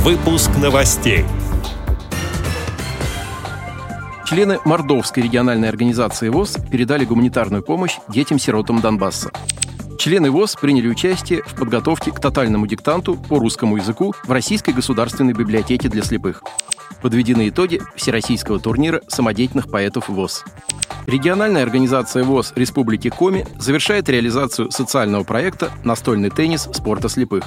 Выпуск новостей. Члены Мордовской региональной организации ВОС передали гуманитарную помощь детям-сиротам Донбасса. Члены ВОС приняли участие в подготовке к тотальному диктанту по русскому языку в Российской государственной библиотеке для слепых. Подведены итоги всероссийского турнира самодеятельных поэтов ВОС. Региональная организация ВОС Республики Коми завершает реализацию социального проекта «Настольный теннис спорта слепых».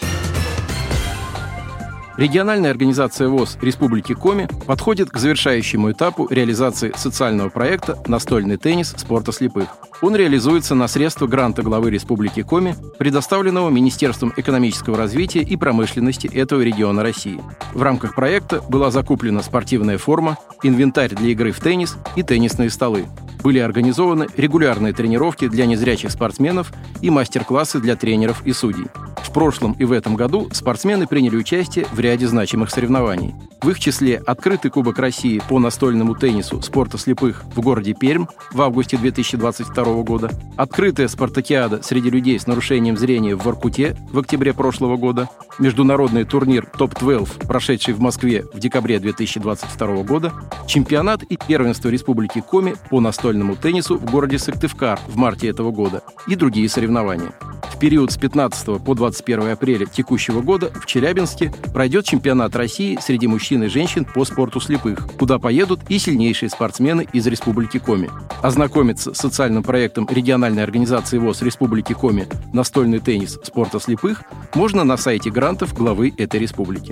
Региональная организация ВОС Республики Коми подходит к завершающему этапу реализации социального проекта «Настольный теннис спорта слепых». Он реализуется на средства гранта главы Республики Коми, предоставленного Министерством экономического развития и промышленности этого региона России. В рамках проекта была закуплена спортивная форма, инвентарь для игры в теннис и теннисные столы. Были организованы регулярные тренировки для незрячих спортсменов и мастер-классы для тренеров и судей. В прошлом и в этом году спортсмены приняли участие в ряде значимых соревнований. В их числе открытый Кубок России по настольному теннису спорта слепых в городе Пермь в августе 2022 года, открытая спартакиада среди людей с нарушением зрения в Воркуте в октябре прошлого года, международный турнир ТОП-12, прошедший в Москве в декабре 2022 года, чемпионат и первенство Республики Коми по настольному теннису в городе Сыктывкар в марте этого года и другие соревнования. В период с 15 по 21 апреля текущего года в Челябинске пройдет чемпионат России среди мужчин и женщин по спорту слепых, куда поедут и сильнейшие спортсмены из Республики Коми. Ознакомиться с социальным проектом региональной организации ВОС Республики Коми «Настольный теннис спорта слепых» можно на сайте грантов главы этой республики.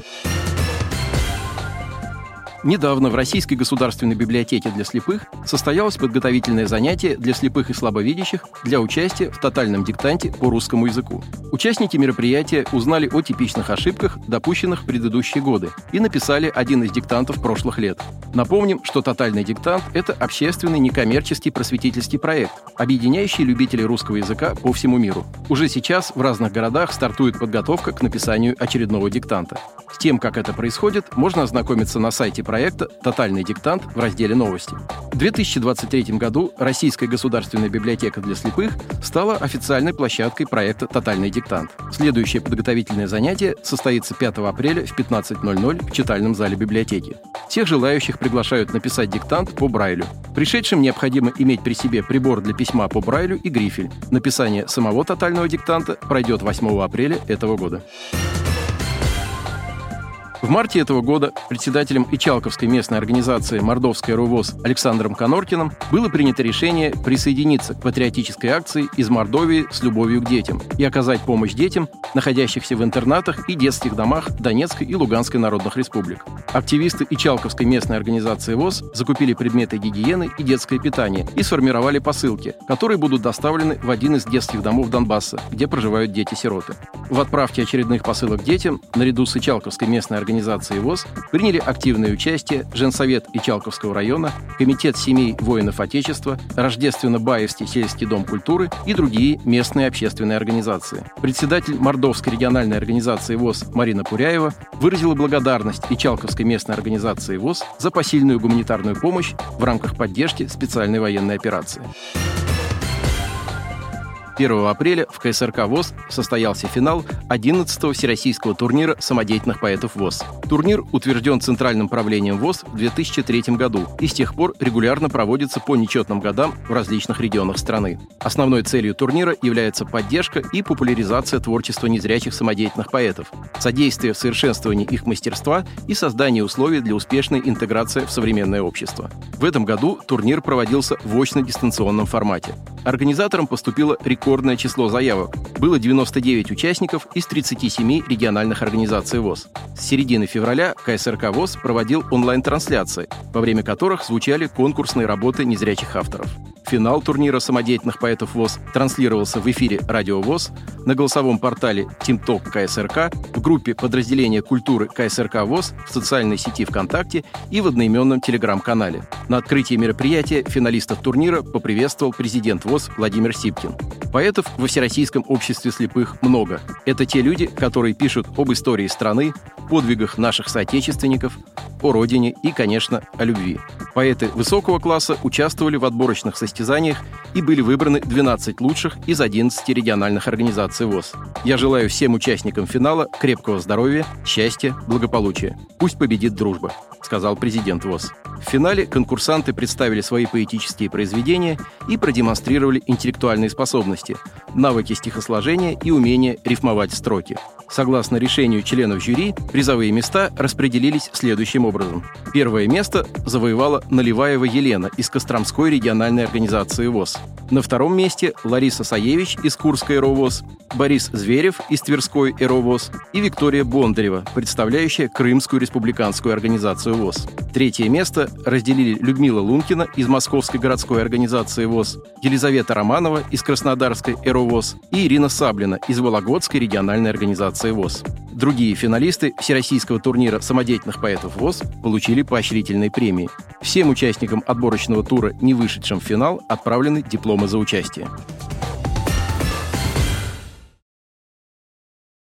Недавно в Российской государственной библиотеке для слепых состоялось подготовительное занятие для слепых и слабовидящих для участия в тотальном диктанте по русскому языку. Участники мероприятия узнали о типичных ошибках, допущенных в предыдущие годы, и написали один из диктантов прошлых лет. Напомним, что тотальный диктант – это общественный некоммерческий просветительский проект, объединяющий любителей русского языка по всему миру. Уже сейчас в разных городах стартует подготовка к написанию очередного диктанта. С тем, как это происходит, можно ознакомиться на сайте проекта «Тотальный диктант» в разделе «Новости». В 2023 году Российская государственная библиотека для слепых стала официальной площадкой проекта «Тотальный диктант». Следующее подготовительное занятие состоится 5 апреля в 15:00 в читальном зале библиотеки. Всех желающих приглашают написать диктант по Брайлю. Пришедшим необходимо иметь при себе прибор для письма по Брайлю и грифель. Написание самого тотального диктанта пройдет 8 апреля этого года. В марте этого года председателем Ичалковской местной организации «Мордовская РУВОС» Александром Коноркиным было принято решение присоединиться к патриотической акции «Из Мордовии с любовью к детям» и оказать помощь детям, находящихся в интернатах и детских домах Донецкой и Луганской народных республик. Активисты Ичалковской местной организации ВОС закупили предметы гигиены и детское питание и сформировали посылки, которые будут доставлены в один из детских домов Донбасса, где проживают дети-сироты. В отправке очередных посылок детям, наряду с Ичалковской местной организацией ВОС, приняли активное участие Женсовет Ичалковского района, Комитет семей воинов Отечества, Рождественно-Баевский сельский дом культуры и другие местные общественные организации. Председатель Мордовской региональной организации ВОС Марина Пуряева выразила благодарность Ичалковской местной организации ВОС за посильную гуманитарную помощь в рамках поддержки специальной военной операции. 1 апреля в КСРК ВОС состоялся финал 11-го всероссийского турнира самодеятельных поэтов ВОС. Турнир утвержден Центральным правлением ВОС в 2003 году и с тех пор регулярно проводится по нечетным годам в различных регионах страны. Основной целью турнира является поддержка и популяризация творчества незрячих самодеятельных поэтов, содействие в совершенствовании их мастерства и создание условий для успешной интеграции в современное общество. В этом году турнир проводился в очно-дистанционном формате. Организаторам поступило рекордное число заявок. Было 99 участников из 37 региональных организаций ВОС. С середины февраля КСРК ВОС проводил онлайн-трансляции, во время которых звучали конкурсные работы незрячих авторов. Финал турнира самодеятельных поэтов ВОС транслировался в эфире Радио ВОС, на голосовом портале ТимТок КСРК, в группе подразделения культуры КСРК ВОС, в социальной сети ВКонтакте и в одноименном телеграм-канале. На открытии мероприятия финалистов турнира поприветствовал президент ВОС Владимир Сипкин. Поэтов во Всероссийском обществе слепых много. Это те люди, которые пишут об истории страны, подвигах наших соотечественников, о родине и, конечно, о любви. Поэты высокого класса участвовали в отборочных состязаниях и были выбраны 12 лучших из 11 региональных организаций ВОС. Я желаю всем участникам финала крепкого здоровья, счастья, благополучия. Пусть победит дружба, сказал президент ВОС. В финале конкурсанты представили свои поэтические произведения и продемонстрировали интеллектуальные способности, навыки стихосложения и умение рифмовать строки. Согласно решению членов жюри, призовые места распределились следующим образом. Первое место завоевала Наливаева Елена из Костромской региональной организации ВОС. На втором месте Лариса Саевич из Курской РОВОС, Борис Зверев из Тверской РОВОС и Виктория Бондарева, представляющая Крымскую республиканскую организацию ВОС. Третье место разделили Людмила Лункина из Московской городской организации ВОС, Елизавета Романова из Краснодарской РОВОС и Ирина Саблина из Вологодской региональной организации ВОС. Другие финалисты Всероссийского турнира самодеятельных поэтов ВОС получили поощрительные премии. Всем участникам отборочного тура, не вышедшим в финал, отправлены дипломы за участие.